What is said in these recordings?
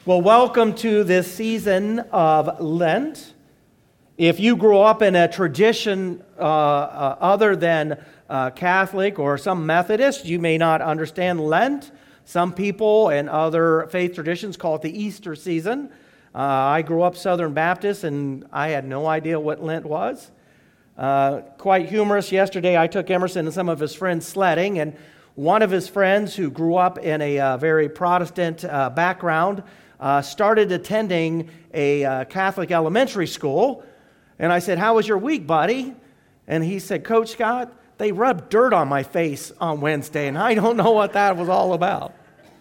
Well, welcome to this season of Lent. If you grew up in a tradition other than Catholic or some Methodist, you may not understand Lent. Some people and other faith traditions call it the Easter season. I grew up Southern Baptist, and I had no idea what Lent was. Quite humorous. Yesterday, I took Emerson and some of his friends sledding, and one of his friends who grew up in a very Protestant background started attending a Catholic elementary school. And I said, "How was your week, buddy?" And he said, "Coach Scott, they rubbed dirt on my face on Wednesday, and I don't know what that was all about."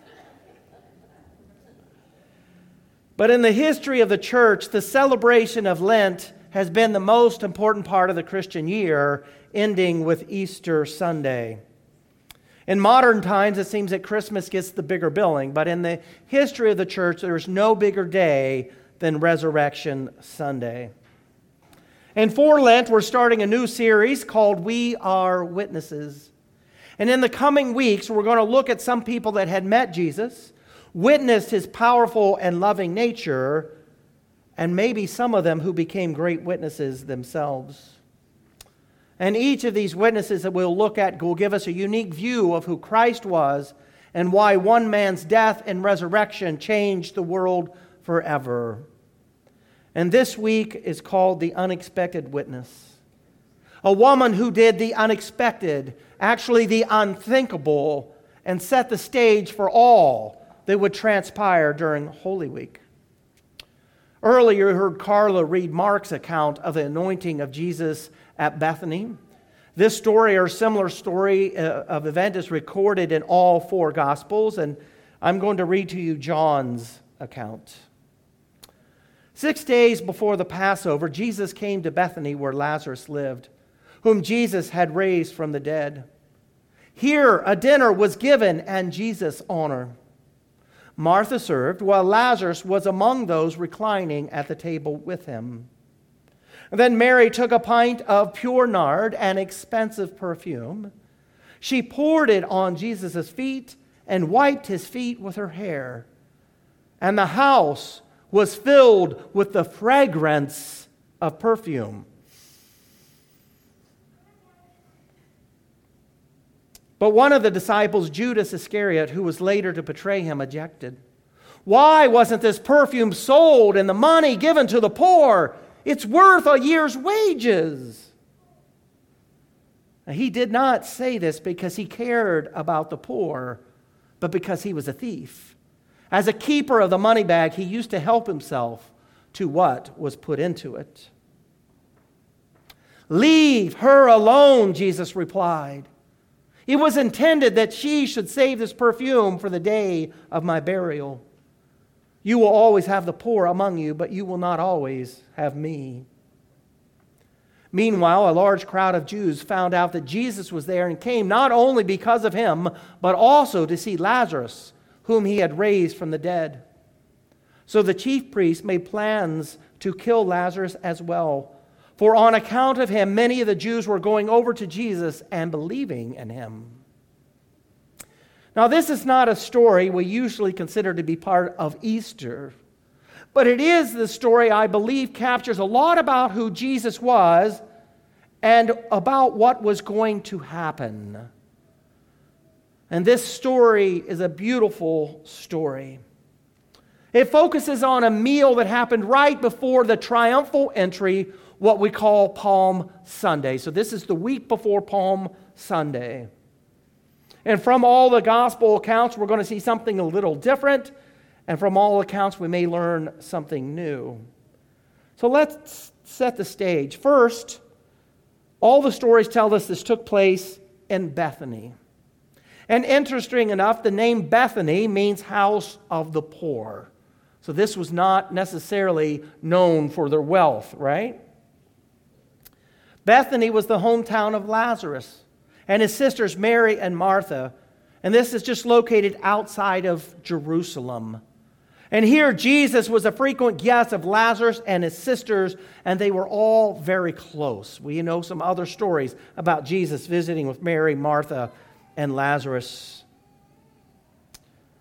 But in the history of the church, the celebration of Lent has been the most important part of the Christian year, ending with Easter Sunday. In modern times, it seems that Christmas gets the bigger billing, but in the history of the church, there's no bigger day than Resurrection Sunday. And for Lent, we're starting a new series called We Are Witnesses. And in the coming weeks, we're going to look at some people that had met Jesus, witnessed his powerful and loving nature, and maybe some of them who became great witnesses themselves. And each of these witnesses that we'll look at will give us a unique view of who Christ was and why one man's death and resurrection changed the world forever. And this week is called The Unexpected Witness. A woman who did the unexpected, actually the unthinkable, and set the stage for all that would transpire during Holy Week. Earlier, you heard Carla read Mark's account of the anointing of Jesus at Bethany. This story or similar story of event is recorded in all four Gospels, and I'm going to read to you John's account. 6 days before the Passover, Jesus came to Bethany where Lazarus lived, whom Jesus had raised from the dead. Here a dinner was given and Jesus honored. Martha served, while Lazarus was among those reclining at the table with him. And then Mary took a pint of pure nard, an expensive perfume. She poured it on Jesus' feet and wiped his feet with her hair. And the house was filled with the fragrance of perfume. But one of the disciples, Judas Iscariot, who was later to betray him, objected. "Why wasn't this perfume sold and the money given to the poor? It's worth a year's wages." Now, he did not say this because he cared about the poor, but because he was a thief. As a keeper of the money bag, he used to help himself to what was put into it. "Leave her alone," Jesus replied. "It was intended that she should save this perfume for the day of my burial. You will always have the poor among you, but you will not always have me." Meanwhile, a large crowd of Jews found out that Jesus was there and came not only because of him, but also to see Lazarus, whom he had raised from the dead. So the chief priests made plans to kill Lazarus as well, for on account of him, many of the Jews were going over to Jesus and believing in him. Now, this is not a story we usually consider to be part of Easter, but it is the story I believe captures a lot about who Jesus was and about what was going to happen. And this story is a beautiful story. It focuses on a meal that happened right before the triumphal entry, what we call Palm Sunday. So this is the week before Palm Sunday. And from all the gospel accounts, we're going to see something a little different. And from all accounts, we may learn something new. So let's set the stage. First, all the stories tell us this took place in Bethany. And interesting enough, the name Bethany means house of the poor. So this was not necessarily known for their wealth, right? Bethany was the hometown of Lazarus and his sisters Mary and Martha. And this is just located outside of Jerusalem. And here Jesus was a frequent guest of Lazarus and his sisters, and they were all very close. We know some other stories about Jesus visiting with Mary, Martha, and Lazarus.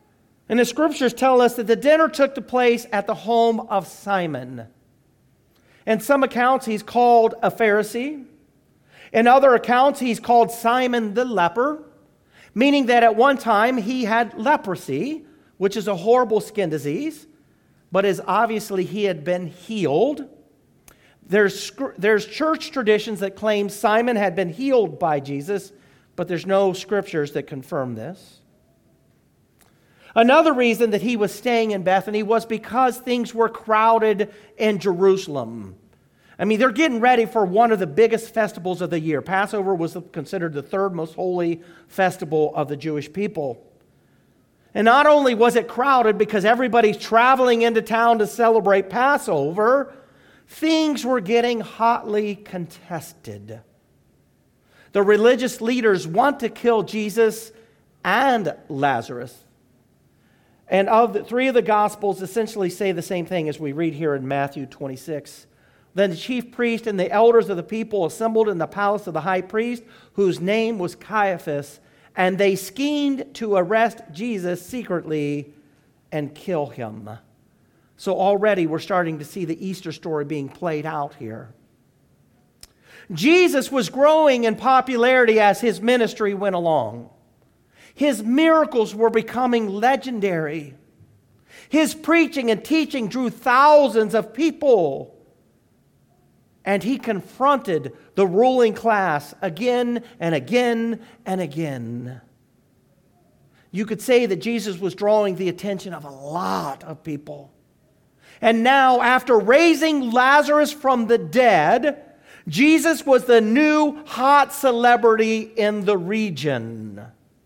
And the scriptures tell us that the dinner took place at the home of Simon. In some accounts, he's called a Pharisee. In other accounts, he's called Simon the leper, meaning that at one time he had leprosy, which is a horrible skin disease, but as obviously he had been healed. There's church traditions that claim Simon had been healed by Jesus, but there's no scriptures that confirm this. Another reason that he was staying in Bethany was because things were crowded in Jerusalem. I mean, they're getting ready for one of the biggest festivals of the year. Passover was considered the third most holy festival of the Jewish people. And not only was it crowded because everybody's traveling into town to celebrate Passover, things were getting hotly contested. The religious leaders want to kill Jesus and Lazarus. And three of the Gospels essentially say the same thing as we read here in Matthew 26. Then the chief priest and the elders of the people assembled in the palace of the high priest, whose name was Caiaphas, and they schemed to arrest Jesus secretly and kill him. So already we're starting to see the Easter story being played out here. Jesus was growing in popularity as his ministry went along. His miracles were becoming legendary. His preaching and teaching drew thousands of people. And he confronted the ruling class again and again and again. You could say that Jesus was drawing the attention of a lot of people. And now, after raising Lazarus from the dead, Jesus was the new hot celebrity in the region.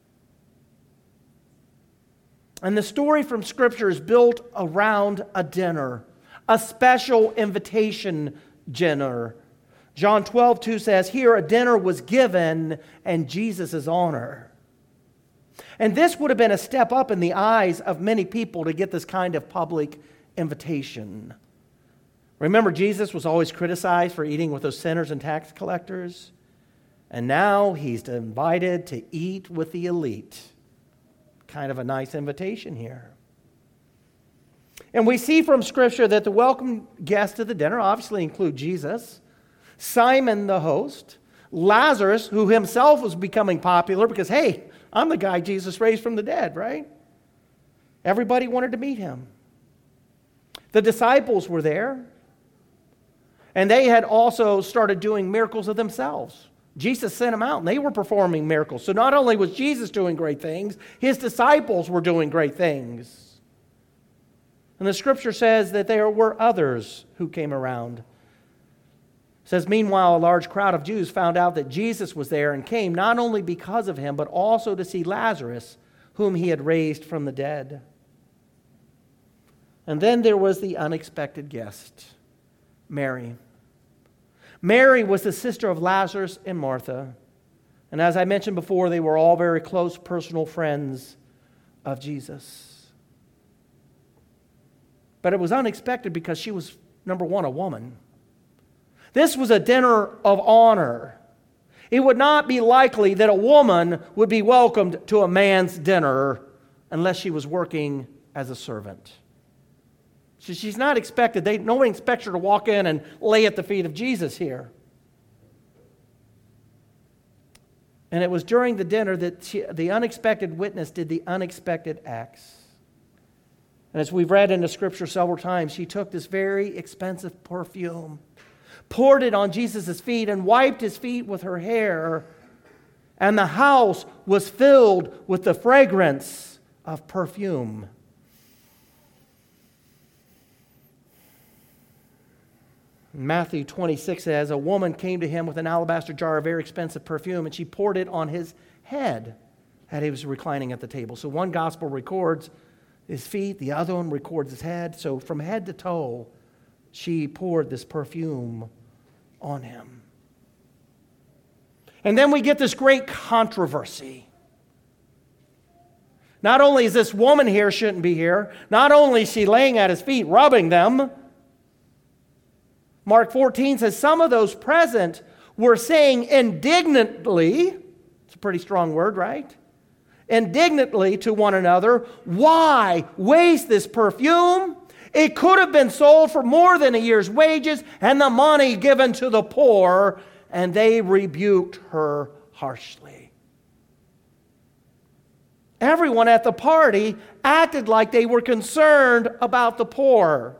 And the story from Scripture is built around a dinner, a special invitation dinner. John 12:2 says, "Here a dinner was given in Jesus' honor." And this would have been a step up in the eyes of many people to get this kind of public invitation. Remember, Jesus was always criticized for eating with those sinners and tax collectors. And now he's invited to eat with the elite. Kind of a nice invitation here. And we see from Scripture that the welcome guests to the dinner obviously include Jesus, Simon the host, Lazarus, who himself was becoming popular because, hey, I'm the guy Jesus raised from the dead, right? Everybody wanted to meet him. The disciples were there, and they had also started doing miracles of themselves. Jesus sent them out, and they were performing miracles. So not only was Jesus doing great things, his disciples were doing great things. And the Scripture says that there were others who came around. It says, meanwhile, a large crowd of Jews found out that Jesus was there and came not only because of him, but also to see Lazarus, whom he had raised from the dead. And then there was the unexpected guest, Mary. Mary was the sister of Lazarus and Martha. And as I mentioned before, they were all very close personal friends of Jesus. But it was unexpected because she was, number one, a woman. This was a dinner of honor. It would not be likely that a woman would be welcomed to a man's dinner unless she was working as a servant. So she's not expected. Nobody expects her to walk in and lay at the feet of Jesus here. And it was during the dinner that the unexpected witness did the unexpected acts. And as we've read in the Scripture several times, she took this very expensive perfume, poured it on Jesus' feet, and wiped his feet with her hair. And the house was filled with the fragrance of perfume. Matthew 26 says, a woman came to him with an alabaster jar of very expensive perfume, and she poured it on his head as he was reclining at the table. So one gospel records his feet, the other one records his head. So from head to toe, she poured this perfume on him. And then we get this great controversy. Not only is this woman here shouldn't be here, not only is she laying at his feet, rubbing them, Mark 14 says some of those present were saying indignantly, it's a pretty strong word, right? indignantly to one another, "Why waste this perfume? It could have been sold for more than a year's wages and the money given to the poor." And they rebuked her harshly. Everyone at the party acted like they were concerned about the poor.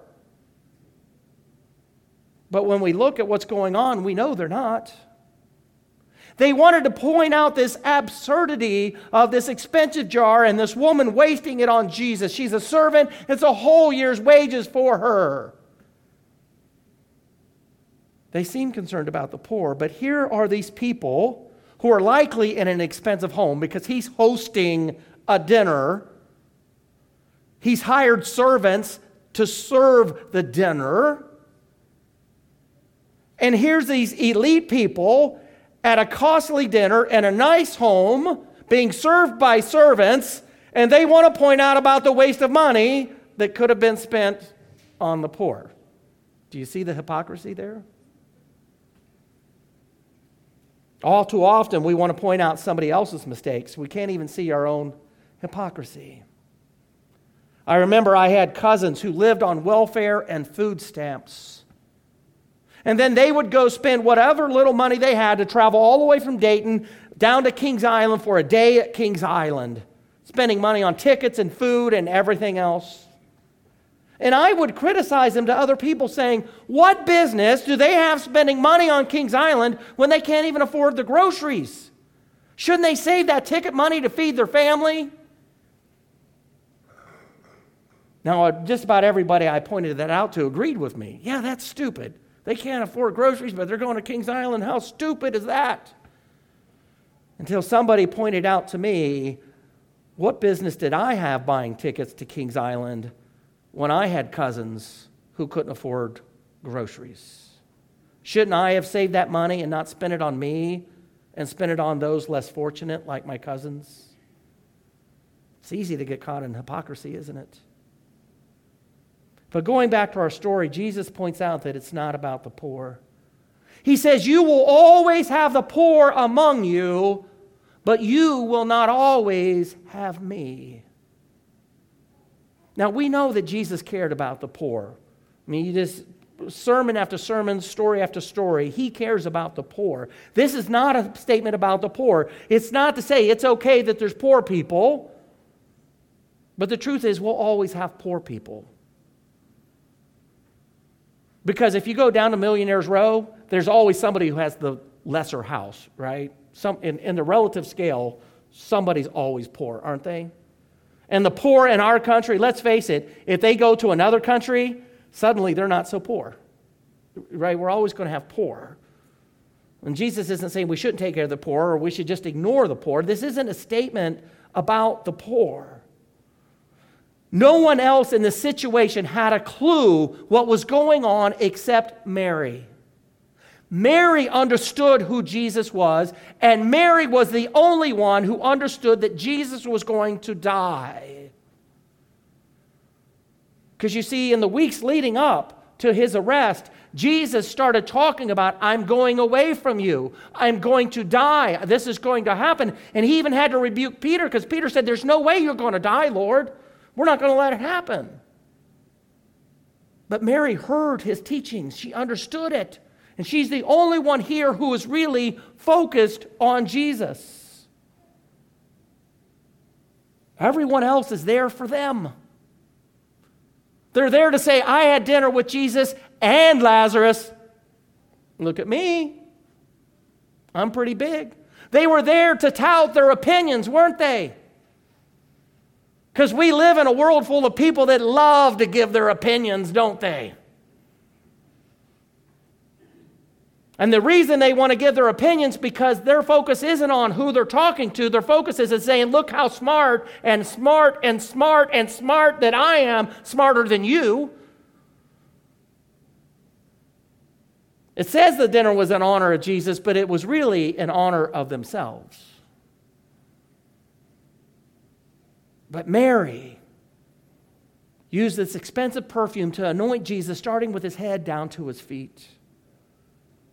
But when we look at what's going on, we know they're not. They wanted to point out this absurdity of this expensive jar and this woman wasting it on Jesus. She's a servant. It's a whole year's wages for her. They seem concerned about the poor, but here are these people who are likely in an expensive home because he's hosting a dinner. He's hired servants to serve the dinner. And here's these elite people at a costly dinner in a nice home being served by servants, and they want to point out about the waste of money that could have been spent on the poor. Do you see the hypocrisy there? All too often, we want to point out somebody else's mistakes. We can't even see our own hypocrisy. I remember I had cousins who lived on welfare and food stamps. And then they would go spend whatever little money they had to travel all the way from Dayton down to Kings Island for a day at Kings Island, spending money on tickets and food and everything else. And I would criticize them to other people saying, what business do they have spending money on Kings Island when they can't even afford the groceries? Shouldn't they save that ticket money to feed their family? Now, just about everybody I pointed that out to agreed with me. Yeah, that's stupid. They can't afford groceries, but they're going to Kings Island. How stupid is that? Until somebody pointed out to me, what business did I have buying tickets to Kings Island when I had cousins who couldn't afford groceries? Shouldn't I have saved that money and not spent it on me and spent it on those less fortunate like my cousins? It's easy to get caught in hypocrisy, isn't it? But going back to our story, Jesus points out that it's not about the poor. He says, you will always have the poor among you, but you will not always have me. Now, we know that Jesus cared about the poor. I mean, you just, sermon after sermon, story after story, he cares about the poor. This is not a statement about the poor. It's not to say it's okay that there's poor people, but the truth is we'll always have poor people. Because if you go down to Millionaire's Row, there's always somebody who has the lesser house, right? In the relative scale, somebody's always poor, aren't they? And the poor in our country, let's face it, if they go to another country, suddenly they're not so poor, right? We're always going to have poor. And Jesus isn't saying we shouldn't take care of the poor or we should just ignore the poor. This isn't a statement about the poor. No one else in the situation had a clue what was going on except Mary. Mary understood who Jesus was, and Mary was the only one who understood that Jesus was going to die. Because you see, in the weeks leading up to his arrest, Jesus started talking about, I'm going away from you. I'm going to die. This is going to happen. And he even had to rebuke Peter because Peter said, there's no way you're going to die, Lord. We're not going to let it happen. But Mary heard his teachings. She understood it. And she's the only one here who is really focused on Jesus. Everyone else is there for them. They're there to say, I had dinner with Jesus and Lazarus. Look at me. I'm pretty big. They were there to tout their opinions, weren't they? Because we live in a world full of people that love to give their opinions, don't they? And the reason they want to give their opinions because their focus isn't on who they're talking to. Their focus is in saying, look how smart and smart and smart and smart that I am, smarter than you. It says the dinner was in honor of Jesus, but it was really in honor of themselves. But Mary used this expensive perfume to anoint Jesus, starting with his head down to his feet.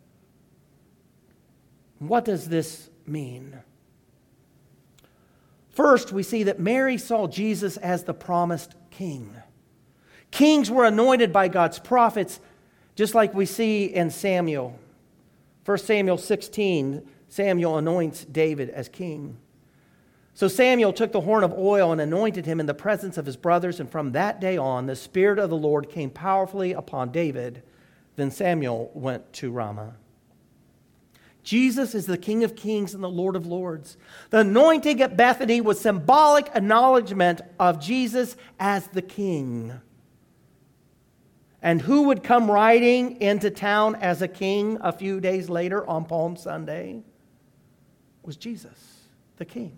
What does this mean? First, we see that Mary saw Jesus as the promised king. Kings were anointed by God's prophets, just like we see in Samuel. 1 Samuel 16, Samuel anoints David as king. So Samuel took the horn of oil and anointed him in the presence of his brothers, and from that day on, the Spirit of the Lord came powerfully upon David. Then Samuel went to Ramah. Jesus is the King of Kings and the Lord of Lords. The anointing at Bethany was symbolic acknowledgement of Jesus as the King. And who would come riding into town as a king a few days later on Palm Sunday? It was Jesus, the King.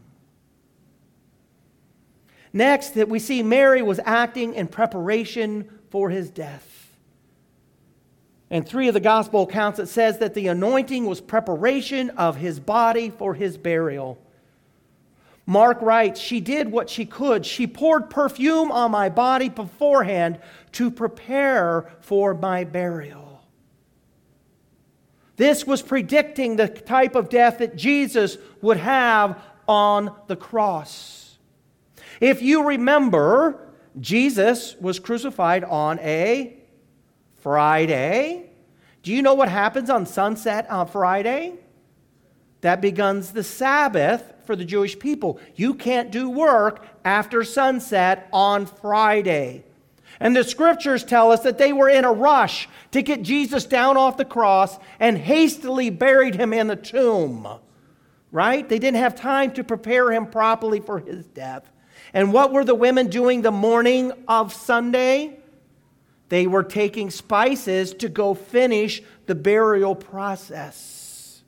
Next, that we see Mary was acting in preparation for his death. In 3 of the gospel accounts, it says that the anointing was preparation of his body for his burial. Mark writes, she did what she could. She poured perfume on my body beforehand to prepare for my burial. This was predicting the type of death that Jesus would have on the cross. If you remember, Jesus was crucified on a Friday. Do you know what happens on sunset on Friday? That begins the Sabbath for the Jewish people. You can't do work after sunset on Friday. And the scriptures tell us that they were in a rush to get Jesus down off the cross and hastily buried him in the tomb. Right? They didn't have time to prepare him properly for his death. And what were the women doing the morning of Sunday? They were taking spices to go finish the burial process.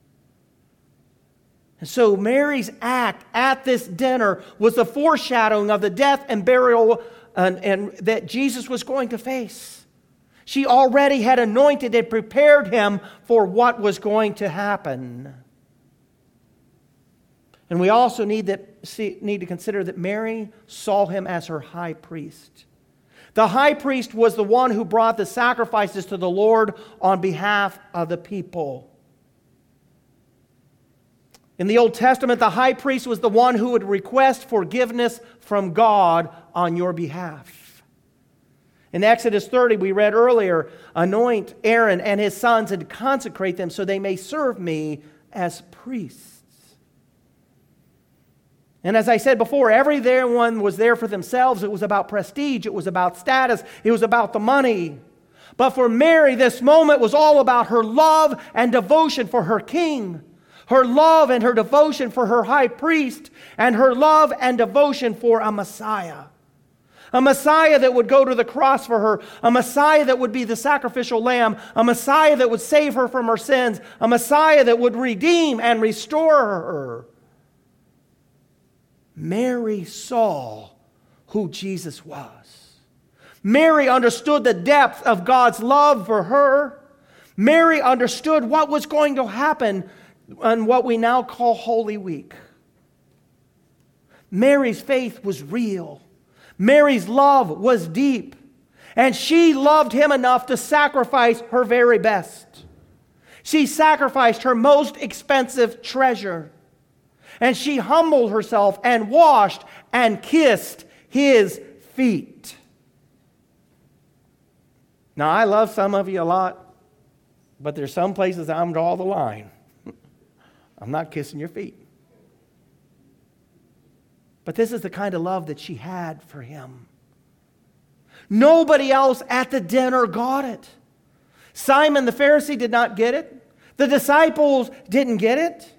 And so Mary's act at this dinner was the foreshadowing of the death and burial and that Jesus was going to face. She already had anointed and prepared him for what was going to happen. And we also need to consider that Mary saw him as her high priest. The high priest was the one who brought the sacrifices to the Lord on behalf of the people. In the Old Testament, the high priest was the one who would request forgiveness from God on your behalf. In Exodus 30, we read earlier, anoint Aaron and his sons and consecrate them so they may serve me as priests. And as I said before, everyone was there for themselves. It was about prestige. It was about status. It was about the money. But for Mary, this moment was all about her love and devotion for her king, her love and her devotion for her high priest, and her love and devotion for a Messiah. A Messiah that would go to the cross for her, a Messiah that would be the sacrificial lamb, a Messiah that would save her from her sins, a Messiah that would redeem and restore her. Mary saw who Jesus was. Mary understood the depth of God's love for her. Mary understood what was going to happen on what we now call Holy Week. Mary's faith was real. Mary's love was deep. And she loved him enough to sacrifice her very best. She sacrificed her most expensive treasure. And she humbled herself and washed and kissed his feet. Now, I love some of you a lot, but there's some places I'm draw the line. I'm not kissing your feet. But this is the kind of love that she had for him. Nobody else at the dinner got it. Simon the Pharisee did not get it. The disciples didn't get it.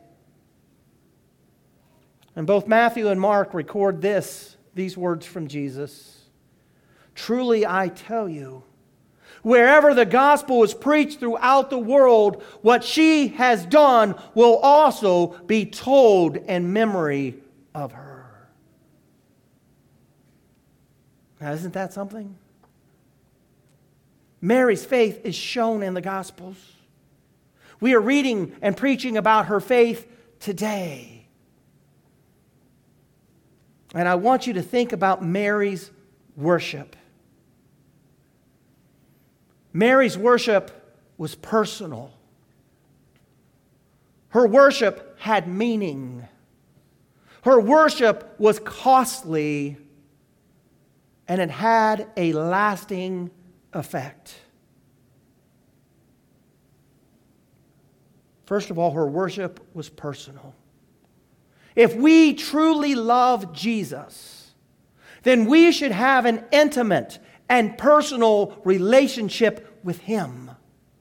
And both Matthew and Mark record these words from Jesus. Truly I tell you, wherever the gospel is preached throughout the world, what she has done will also be told in memory of her. Now, isn't that something? Mary's faith is shown in the Gospels. We are reading and preaching about her faith today. And I want you to think about Mary's worship. Mary's worship was personal. Her worship had meaning. Her worship was costly, and it had a lasting effect. First of all, her worship was personal. If we truly love Jesus, then we should have an intimate and personal relationship with Him.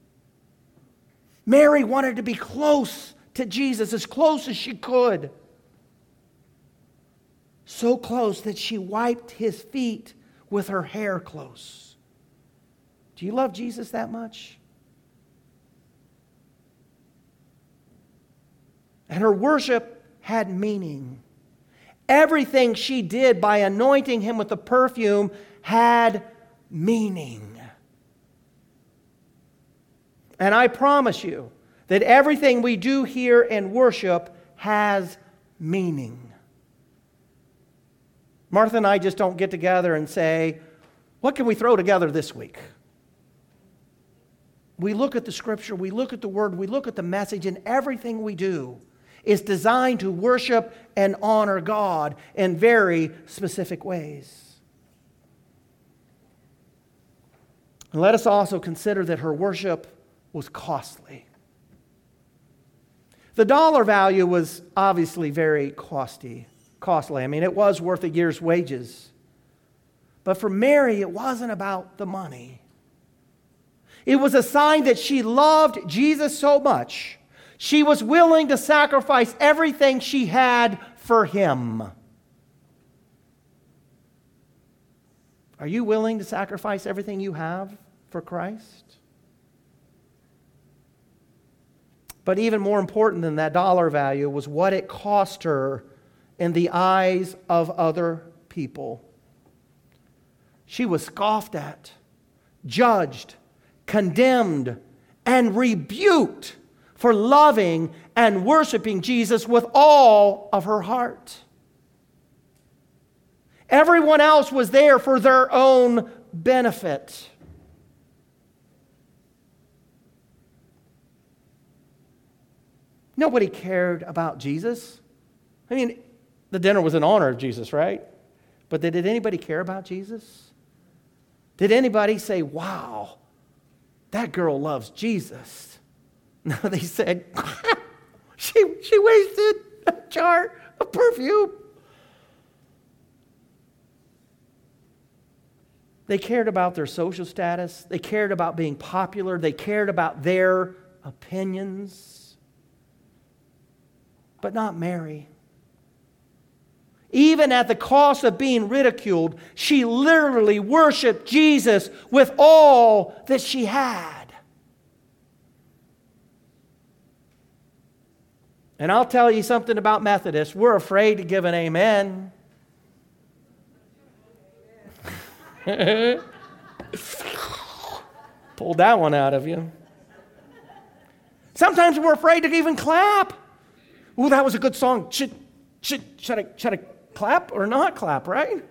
Mary wanted to be close to Jesus, as close as she could. So close that she wiped His feet with her hair close. Do you love Jesus that much? And her worship had meaning. Everything she did by anointing Him with the perfume had meaning. And I promise you that everything we do here in worship has meaning. Martha and I just don't get together and say, what can we throw together this week? We look at the Scripture, we look at the Word, we look at the message, and everything we do is designed to worship and honor God in very specific ways. And let us also consider that her worship was costly. The dollar value was obviously very costly. I mean, it was worth a year's wages. But for Mary, it wasn't about the money. It was a sign that she loved Jesus so much, she was willing to sacrifice everything she had for Him. Are you willing to sacrifice everything you have for Christ? But even more important than that dollar value was what it cost her in the eyes of other people. She was scoffed at, judged, condemned, and rebuked for loving and worshiping Jesus with all of her heart. Everyone else was there for their own benefit. Nobody cared about Jesus. I mean, the dinner was in honor of Jesus, right? But did anybody care about Jesus? Did anybody say, wow, that girl loves Jesus? No, they said, she wasted a jar of perfume. They cared about their social status. They cared about being popular. They cared about their opinions. But not Mary. Even at the cost of being ridiculed, she literally worshiped Jesus with all that she had. And I'll tell you something about Methodists. We're afraid to give an amen. Pulled that one out of you. Sometimes we're afraid to even clap. Ooh, that was a good song. Should I clap or not clap, right?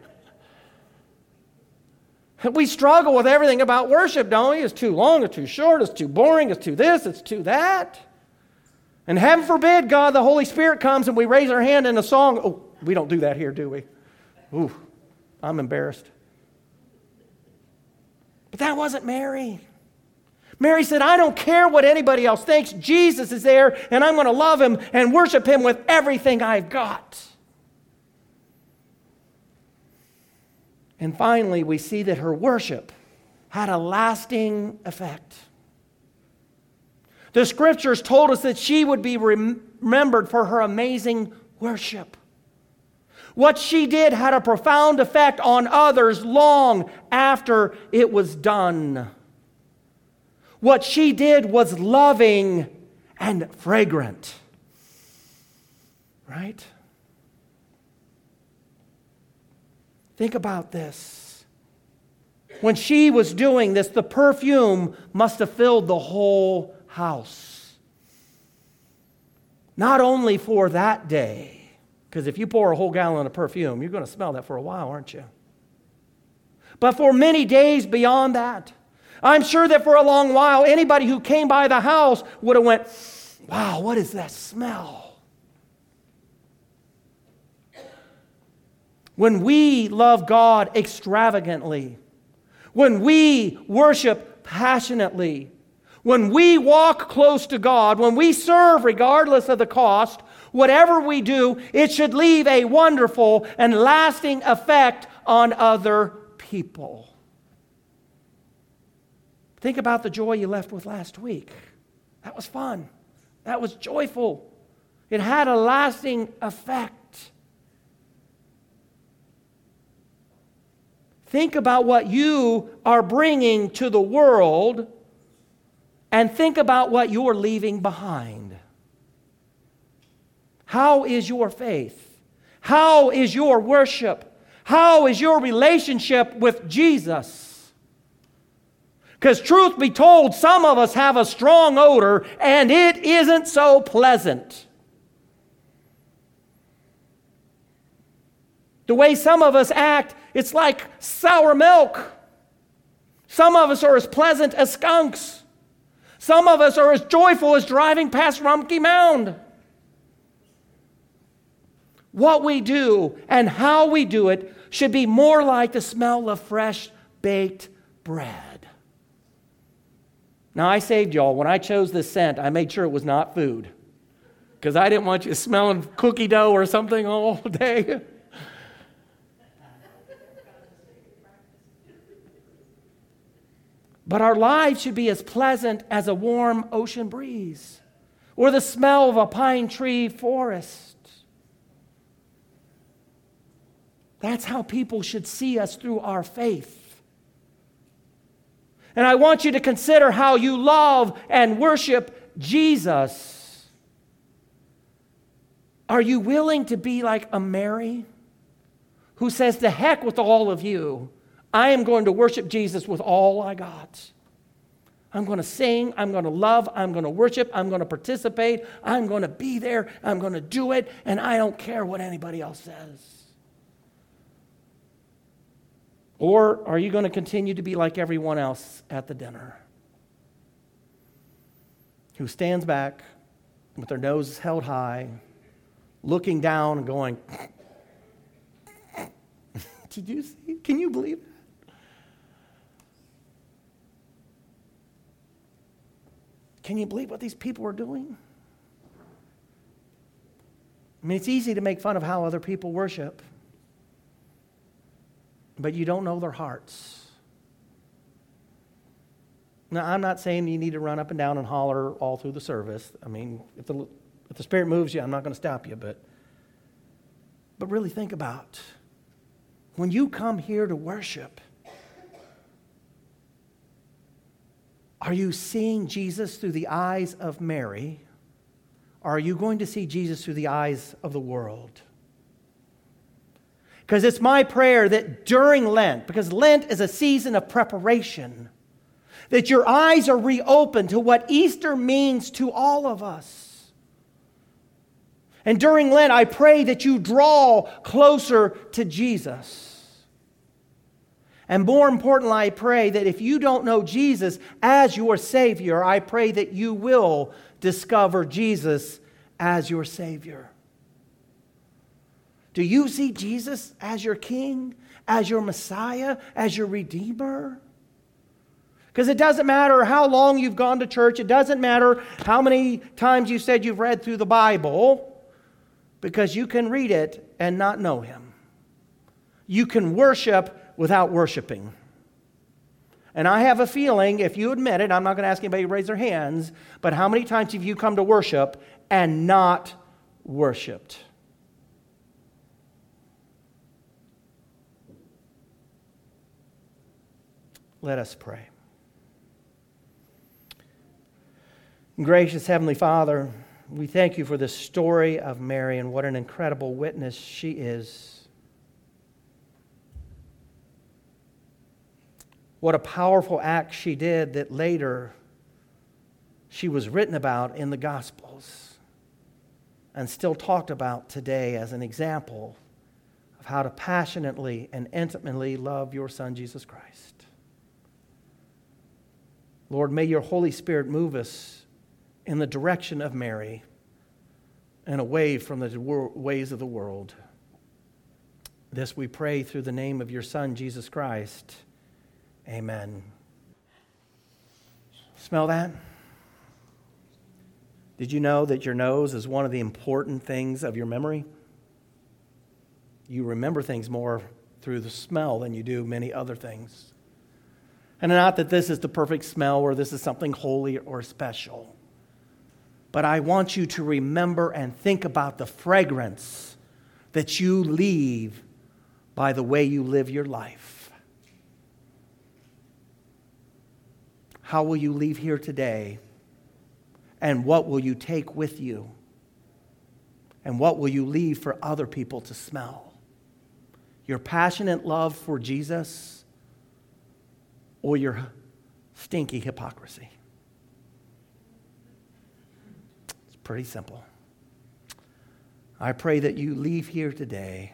We struggle with everything about worship, don't we? It's too long, it's too short, it's too boring, it's too this, it's too that. And heaven forbid, God, the Holy Spirit comes and we raise our hand in a song. Oh, we don't do that here, do we? Ooh, I'm embarrassed. But that wasn't Mary. Mary said, I don't care what anybody else thinks. Jesus is there, and I'm going to love Him and worship Him with everything I've got. And finally, we see that her worship had a lasting effect. The Scriptures told us that she would be remembered for her amazing worship. What she did had a profound effect on others long after it was done. What she did was loving and fragrant. Right? Think about this. When she was doing this, the perfume must have filled the whole house. Not only for that day, because if you pour a whole gallon of perfume, you're going to smell that for a while, aren't you? But for many days beyond that. I'm sure that for a long while, anybody who came by the house would have went, wow, what is that smell? when we love God extravagantly, when we worship passionately, when we walk close to God, when we serve regardless of the cost, whatever we do, it should leave a wonderful and lasting effect on other people. Think about the joy you left with last week. That was fun. That was joyful. It had a lasting effect. Think about what you are bringing to the world and think about what you're leaving behind. How is your faith? How is your worship? How is your relationship with Jesus? Because truth be told, some of us have a strong odor and it isn't so pleasant. The way some of us act, it's like sour milk. Some of us are as pleasant as skunks. Some of us are as joyful as driving past Rumpke Mound. What we do and how we do it should be more like the smell of fresh baked bread. Now, I saved y'all. When I chose this scent, I made sure it was not food, because I didn't want you smelling cookie dough or something all day. But our lives should be as pleasant as a warm ocean breeze or the smell of a pine tree forest. That's how people should see us through our faith. And I want you to consider how you love and worship Jesus. Are you willing to be like a Mary who says, "To heck with all of you. I am going to worship Jesus with all I got. I'm going to sing, I'm going to love, I'm going to worship, I'm going to participate, I'm going to be there, I'm going to do it, and I don't care what anybody else says." Or are you going to continue to be like everyone else at the dinner, who stands back with their nose held high, looking down and going, "Did you see? Can you believe that?" Can you believe what these people are doing? I mean, it's easy to make fun of how other people worship, but you don't know their hearts. Now, I'm not saying you need to run up and down and holler all through the service. I mean, if the Spirit moves you, I'm not going to stop you, but really think about when you come here to worship, are you seeing Jesus through the eyes of Mary? Or are you going to see Jesus through the eyes of the world? Because it's my prayer that during Lent, because Lent is a season of preparation, that your eyes are reopened to what Easter means to all of us. And during Lent, I pray that you draw closer to Jesus. And more importantly, I pray that if you don't know Jesus as your Savior, I pray that you will discover Jesus as your Savior. Do you see Jesus as your King, as your Messiah, as your Redeemer? Because it doesn't matter how long you've gone to church. It doesn't matter how many times you said you've read through the Bible, because you can read it and not know Him. You can worship without worshiping. And I have a feeling, if you admit it, I'm not going to ask anybody to raise their hands, but how many times have you come to worship and not worshiped? Let us pray. Gracious Heavenly Father, we thank you for the story of Mary and what an incredible witness she is. What a powerful act she did that later she was written about in the Gospels and still talked about today as an example of how to passionately and intimately love your Son, Jesus Christ. Lord, may your Holy Spirit move us in the direction of Mary and away from the ways of the world. This we pray through the name of your Son, Jesus Christ. Amen. Smell that? Did you know that your nose is one of the important things of your memory? You remember things more through the smell than you do many other things. And not that this is the perfect smell or this is something holy or special. But I want you to remember and think about the fragrance that you leave by the way you live your life. How will you leave here today? And what will you take with you? And what will you leave for other people to smell? Your passionate love for Jesus or your stinky hypocrisy? It's pretty simple. I pray that you leave here today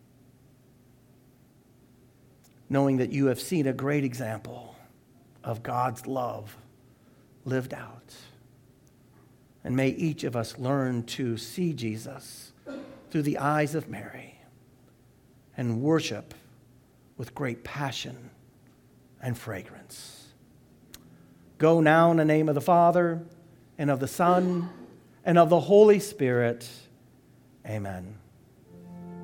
knowing that you have seen a great example of God's love lived out. And may each of us learn to see Jesus through the eyes of Mary and worship with great passion and fragrance. Go now in the name of the Father, and of the Son, and of the Holy Spirit. Amen.